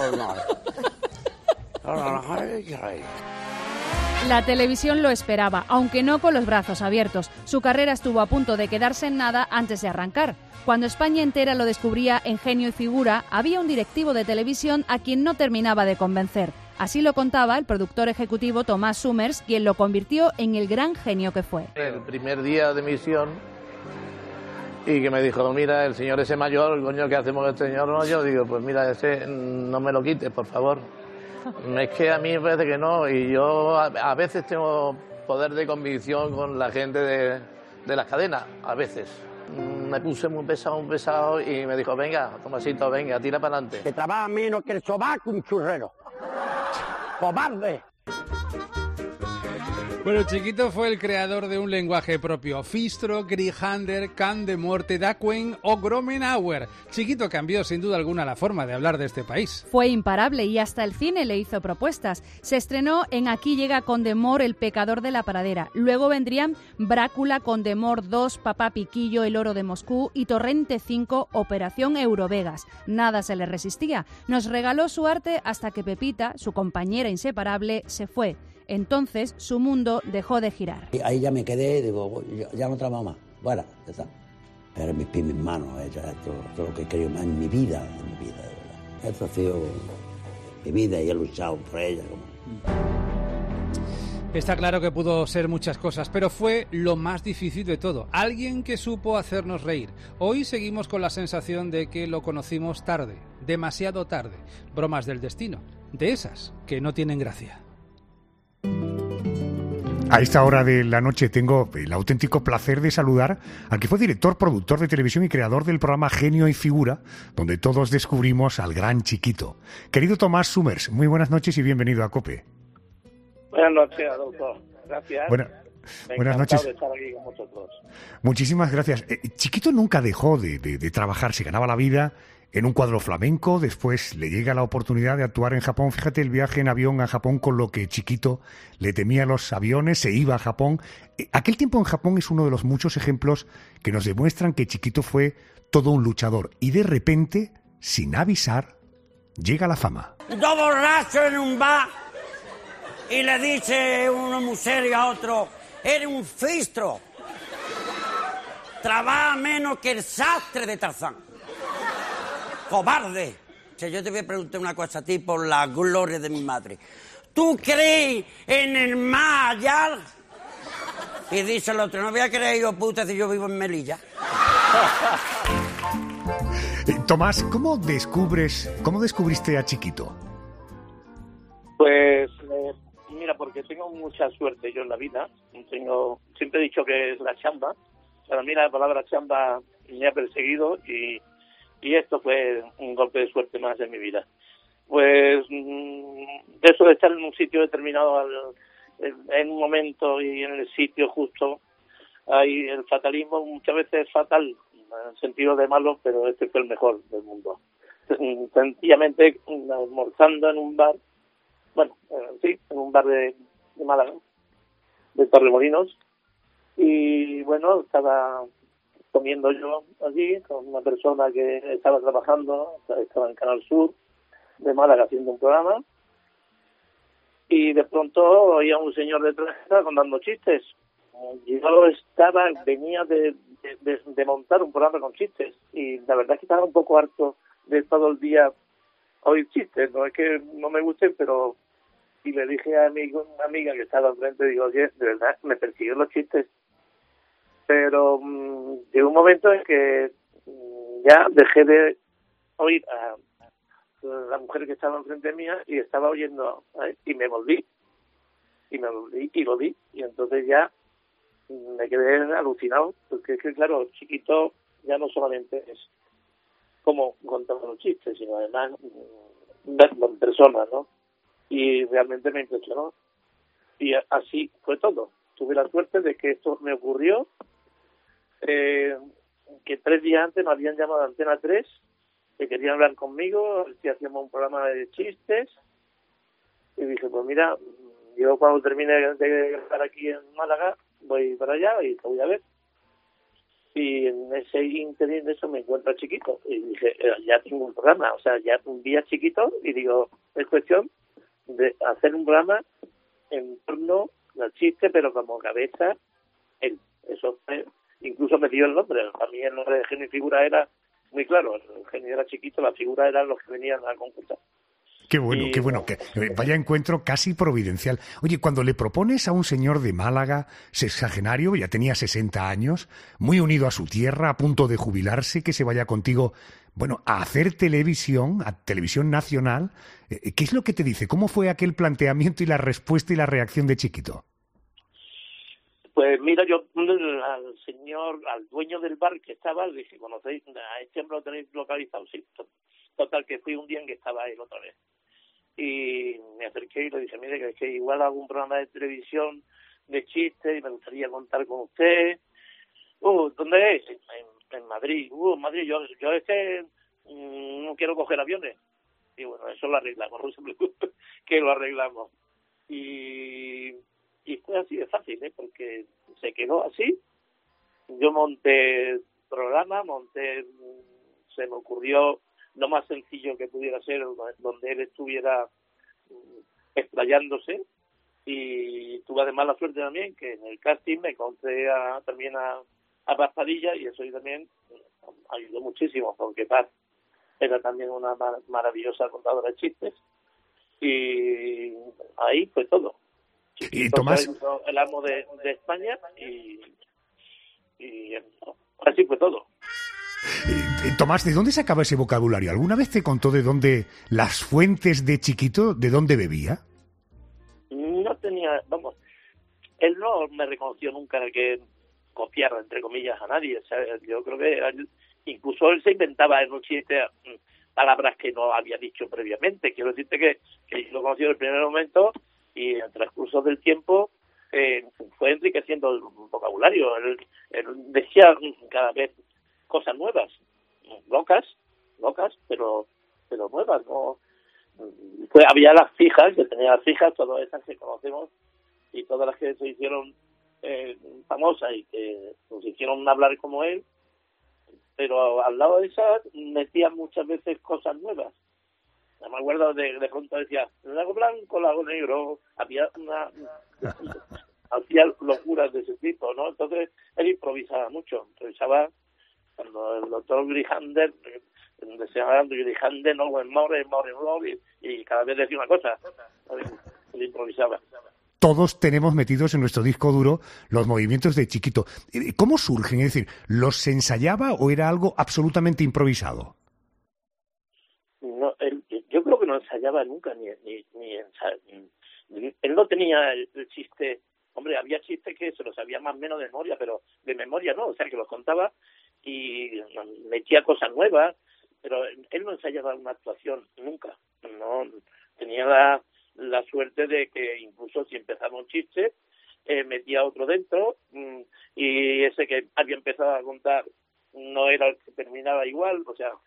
[SPEAKER 20] La televisión lo esperaba, aunque no con los brazos abiertos. Su carrera estuvo a punto de quedarse en nada antes de arrancar. Cuando España entera lo descubría en genio y figura, había un directivo de televisión a quien no terminaba de convencer. Así lo contaba el productor ejecutivo Tomás Summers, quien lo convirtió en el gran genio que fue.
[SPEAKER 21] El primer día de emisión, y que me dijo, mira, el señor ese mayor, coño, ¿qué hacemos con este señor? No, yo digo, pues mira, ese no me lo quites, por favor. Es que a mí me parece que no, y yo a veces tengo poder de convicción con la gente de las cadenas, a veces. Me puse muy pesado y me dijo, venga, Tomasito, venga, tira para adelante.
[SPEAKER 22] Que trabaja menos que el sobaco un churrero. ¡Cobarde!
[SPEAKER 13] Bueno, Chiquito fue el creador de un lenguaje propio. Fistro, Grijander, Can de Muerte, Daquen o Gromenauer. Chiquito cambió sin duda alguna la forma de hablar de este país.
[SPEAKER 20] Fue imparable y hasta el cine le hizo propuestas. Se estrenó en Aquí llega Condemor, El pecador de la pradera. Luego vendrían Brácula, Condemor 2, Papá Piquillo, El oro de Moscú y Torrente 5, Operación Eurovegas. Nada se le resistía. Nos regaló su arte hasta que Pepita, su compañera inseparable, se fue. Entonces su mundo dejó de girar.
[SPEAKER 22] Ahí ya me quedé, digo, ya no trabajo más. Bueno, ya está. Pero mis pies, mis manos, todo lo que creo en mi vida,
[SPEAKER 19] Esta ha sido mi vida y he luchado por ella.
[SPEAKER 13] Está claro que pudo ser muchas cosas, pero fue lo más difícil de todo. Alguien que supo hacernos reír. Hoy seguimos con la sensación de que lo conocimos tarde, demasiado tarde. Bromas del destino, de esas que no tienen gracia.
[SPEAKER 4] A esta hora de la noche tengo el auténtico placer de saludar al que fue director, productor de televisión y creador del programa Genio y Figura, donde todos descubrimos al gran Chiquito. Querido Tomás Summers, muy buenas noches y bienvenido a COPE.
[SPEAKER 21] Buenas noches, doctor. Gracias.
[SPEAKER 4] Buenas noches.
[SPEAKER 21] De estar aquí con vosotros.
[SPEAKER 4] Muchísimas gracias. Chiquito nunca dejó de trabajar, se ganaba la vida en un cuadro flamenco, después le llega la oportunidad de actuar en Japón. Fíjate el viaje en avión a Japón, con lo que Chiquito le temía los aviones, se iba a Japón. Aquel tiempo en Japón es uno de los muchos ejemplos que nos demuestran que Chiquito fue todo un luchador y de repente, sin avisar, llega la fama.
[SPEAKER 3] Dos borrachos en un bar y le dice uno muy serio a otro: eres un fistro, trabaja menos que el sastre de Tarzán. Cobarde. O sea, yo te voy a preguntar una cosa a ti por la gloria de mi madre. ¿Tú crees en el más allá? Y dice el otro: no voy a creer yo, puta, si yo vivo en Melilla.
[SPEAKER 4] Tomás, ¿cómo descubriste a Chiquito?
[SPEAKER 21] Pues mira, porque tengo mucha suerte yo en la vida. Siempre he dicho que es la chamba. Para mí la palabra chamba me ha perseguido y esto fue un golpe de suerte más en mi vida. Pues de eso de estar en un sitio determinado en un momento y en el sitio justo, hay el fatalismo muchas veces es fatal, en el sentido de malo, pero este fue el mejor del mundo. Sencillamente almorzando en un bar, en un bar de Málaga, de Torremolinos, y bueno, estaba comiendo yo allí con una persona que estaba trabajando, estaba en Canal Sur de Málaga haciendo un programa, y de pronto oía un señor detrás contando chistes. Yo venía de montar un programa con chistes, y la verdad es que estaba un poco harto de todo el día oír chistes. No es que no me gusten, pero... Y le dije a una amiga que estaba enfrente, digo: oye, de verdad, me persiguen los chistes. Pero llegó un momento en que ya dejé de oír a la mujer que estaba enfrente mía y estaba oyendo, y me volví y lo vi, y entonces ya me quedé alucinado, porque es que claro, Chiquito ya no solamente es como contando los chistes, sino además verlo en persona, ¿no? Y realmente me impresionó, y así fue todo. Tuve la suerte de que esto me ocurrió, que 3 días antes me habían llamado a Antena 3, que querían hablar conmigo, si hacíamos un programa de chistes, y dije: pues mira, yo cuando termine de estar aquí en Málaga voy para allá y te voy a ver. Y en ese interín de eso me encuentro a Chiquito y dije: ya tengo un programa, o sea, ya vi a Chiquito y digo, es cuestión de hacer un programa en torno al chiste, pero como cabeza él. Eso fue, incluso me dio el nombre. Para mí el nombre de Genio y Figura era muy claro. El genio era Chiquito, la figura eran los que venían a concursar.
[SPEAKER 4] Qué bueno, que vaya encuentro casi providencial. Oye, cuando le propones a un señor de Málaga, sexagenario, ya tenía 60 años, muy unido a su tierra, a punto de jubilarse, que se vaya contigo, a hacer televisión, a televisión nacional, ¿qué es lo que te dice? ¿Cómo fue aquel planteamiento y la respuesta y la reacción de Chiquito?
[SPEAKER 21] Pues mira, yo al dueño del bar que estaba, le dije: ¿conocéis a este hombre? ¿Lo tenéis localizado? Sí. Total, que fui un día en que estaba él otra vez. Y me acerqué y le dije: mire, que es que igual hago un programa de televisión de chistes y me gustaría contar con usted. ¿Dónde es? En Madrid. En Madrid. Yo es que no quiero coger aviones. Y bueno, eso lo arreglamos, no se preocupe, que lo arreglamos. Y fue así de fácil, porque se quedó así. Yo monté el programa, se me ocurrió lo más sencillo que pudiera ser, donde él estuviera explayándose, y tuve además la suerte también que en el casting me encontré también a Paz Padilla, y eso también ayudó muchísimo, porque Paz
[SPEAKER 7] era también una maravillosa contadora de chistes, y ahí fue todo.
[SPEAKER 4] Y Tomás,
[SPEAKER 7] el amo de España, y así fue todo.
[SPEAKER 4] Tomás, ¿de dónde sacaba ese vocabulario? ¿Alguna vez te contó de dónde, las fuentes de Chiquito, de dónde bebía?
[SPEAKER 7] No tenía, vamos, él no me reconoció nunca que copiara, entre comillas, a nadie. O sea, yo creo que incluso él se inventaba en un chiste palabras que no había dicho previamente. Quiero decirte que yo lo conocí en el primer momento, y en el transcurso del tiempo fue enriqueciendo el vocabulario. Él decía cada vez cosas nuevas, locas, pero nuevas, ¿no? Había las fijas, que tenía las fijas, todas esas que conocemos, y todas las que se hicieron famosas y que nos hicieron hablar como él, pero al lado de esas metía muchas veces cosas nuevas. No me acuerdo, de pronto decía lago blanco, lago negro, hacía locuras de ese tipo, ¿no? Entonces él improvisaba mucho, cuando el doctor Grijander decía Grijander, no, more, y cada vez decía una cosa, él improvisaba.
[SPEAKER 4] Todos tenemos metidos en nuestro disco duro los movimientos de Chiquito. ¿Cómo surgen? Es decir, ¿los ensayaba o era algo absolutamente improvisado?
[SPEAKER 7] No, yo creo que no ensayaba nunca, ni él no tenía el chiste. Hombre, había chistes que se los sabía más o menos de memoria, pero de memoria no, o sea, que los contaba y metía cosas nuevas, pero él no ensayaba una actuación nunca. No tenía la suerte de que incluso si empezaba un chiste, metía otro dentro, y ese que había empezado a contar no era el que terminaba igual. O sea,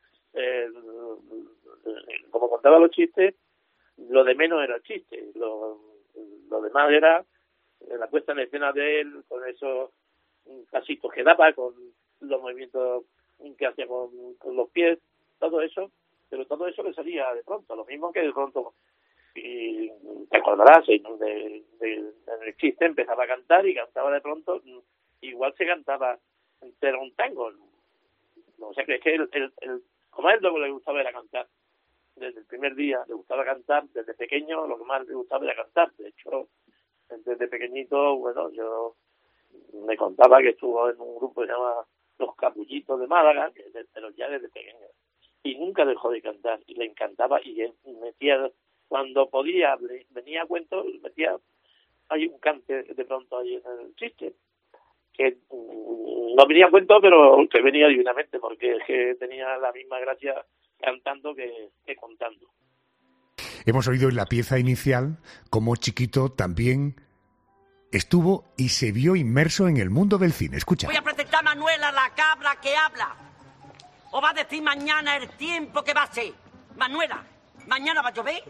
[SPEAKER 7] como contaba los chistes, lo de menos era el chiste, lo demás era la puesta en escena de él, con esos pasitos que daba, con los movimientos que hacía con los pies, todo eso, pero todo eso le salía de pronto, lo mismo que de pronto, y te acordarás, en el chiste empezaba a cantar y cantaba de pronto, igual se cantaba entero un tango. O sea, que es que como a él lo que le gustaba era cantar. Desde el primer día le gustaba cantar, desde pequeño lo que más le gustaba era cantar. De hecho, desde pequeñito, bueno, yo me contaba que estuvo en un grupo que se llama Los Capullitos de Málaga, pero ya desde pequeño. Y nunca dejó de cantar, y le encantaba, y él metía, cuando podía, venía a cuento, metía, hay un cante de pronto ahí en el chiste, que no venía a cuento, pero que venía divinamente, porque es que tenía la misma gracia cantando que contando.
[SPEAKER 4] Hemos oído en la pieza inicial cómo Chiquito también estuvo y se vio inmerso en el mundo del cine. Escucha.
[SPEAKER 19] Voy a presentar a Manuela, la cabra que habla. ¿O va a decir mañana el tiempo que va a ser? Manuela, ¿mañana va a llover?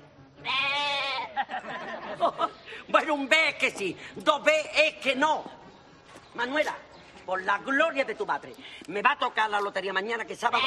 [SPEAKER 19] Bueno, un B es que sí, 2B es que no. Manuela, por la gloria de tu madre, me va a tocar la lotería mañana, que es sábado.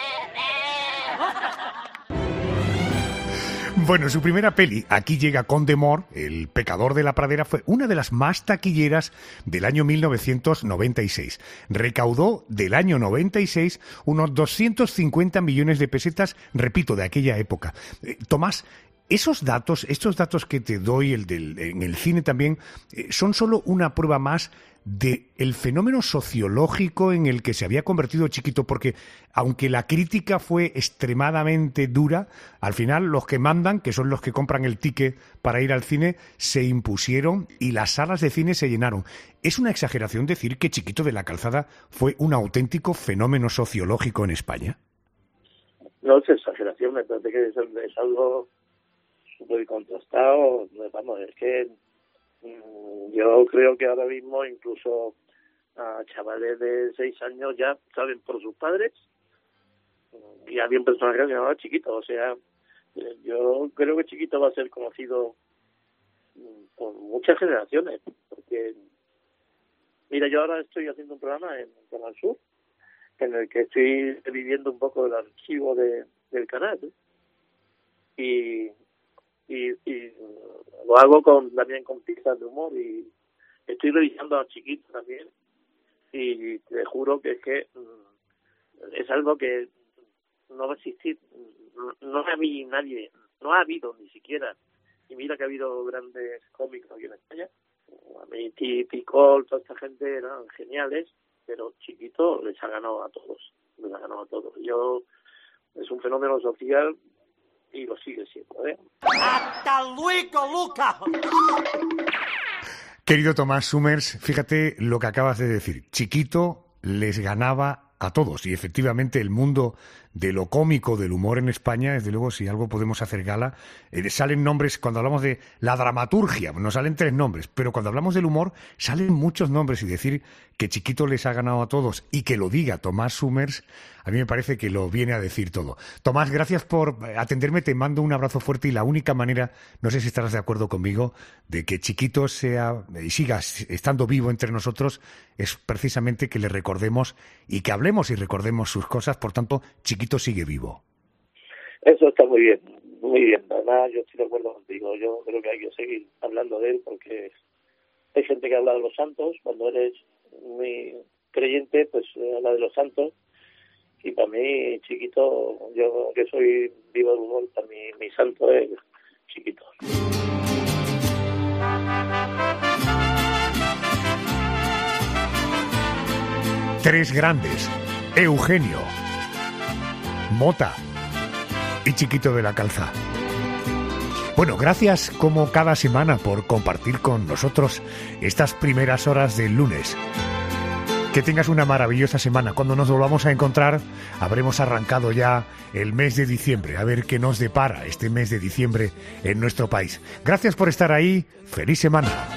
[SPEAKER 4] Bueno, su primera peli, Aquí llega Condemor, El pecador de la pradera, fue una de las más taquilleras del año 1996. Recaudó del año 96 unos 250 millones de pesetas, repito, de aquella época. Tomás, estos datos que te doy, en el cine también, son solo una prueba más del fenómeno sociológico en el que se había convertido Chiquito, porque aunque la crítica fue extremadamente dura, al final los que mandan, que son los que compran el ticket para ir al cine, se impusieron y las salas de cine se llenaron. ¿Es una exageración decir que Chiquito de la Calzada fue un auténtico fenómeno sociológico en España?
[SPEAKER 7] No es exageración, me parece que es algo súper contrastado. Vamos, es que yo creo que ahora mismo incluso a chavales de 6 años ya saben por sus padres, y había un personaje que se llamaba Chiquito. O sea, yo creo que Chiquito va a ser conocido por muchas generaciones, porque mira, yo ahora estoy haciendo un programa en Canal Sur en el que estoy viviendo un poco el archivo del canal, y lo hago también con pistas de humor, y estoy revisando a Chiquito también, y te juro que es algo que no va a existir decir, no había nadie, no ha habido ni siquiera, y mira que ha habido grandes cómicos aquí en España, a mí Picol, toda esta gente eran geniales, pero Chiquito les ha ganado a todos. Es un fenómeno social y lo sigue siendo, ¿eh?
[SPEAKER 22] ¡Hasta luego, Luca!
[SPEAKER 4] Querido Tomás Summers, fíjate lo que acabas de decir. Chiquito les ganaba a todos y efectivamente el mundo de lo cómico, del humor en España, desde luego, si algo podemos hacer gala, salen nombres, cuando hablamos de la dramaturgia, nos salen 3 nombres, pero cuando hablamos del humor salen muchos nombres, y decir que Chiquito les ha ganado a todos y que lo diga Tomás Summers, a mí me parece que lo viene a decir todo. Tomás, gracias por atenderme, te mando un abrazo fuerte, y la única manera, no sé si estarás de acuerdo conmigo, de que Chiquito sea y siga estando vivo entre nosotros es precisamente que le recordemos y que hablemos y recordemos sus cosas. Por tanto, Chiquito sigue vivo.
[SPEAKER 7] Eso está muy bien, muy bien. Además, yo estoy de acuerdo contigo. Yo creo que hay que seguir hablando de él, porque hay gente que habla de los santos. Cuando eres muy creyente, pues habla de los santos. Y para mí, Chiquito, yo que soy vivo del humor, para mí mi santo es Chiquito.
[SPEAKER 4] Tres grandes: Eugenio, Mota y Chiquito de la Calza. Bueno, gracias como cada semana por compartir con nosotros estas primeras horas del lunes. Que tengas una maravillosa semana. Cuando nos volvamos a encontrar, habremos arrancado ya el mes de diciembre. A ver qué nos depara este mes de diciembre en nuestro país. Gracias por estar ahí. ¡Feliz semana!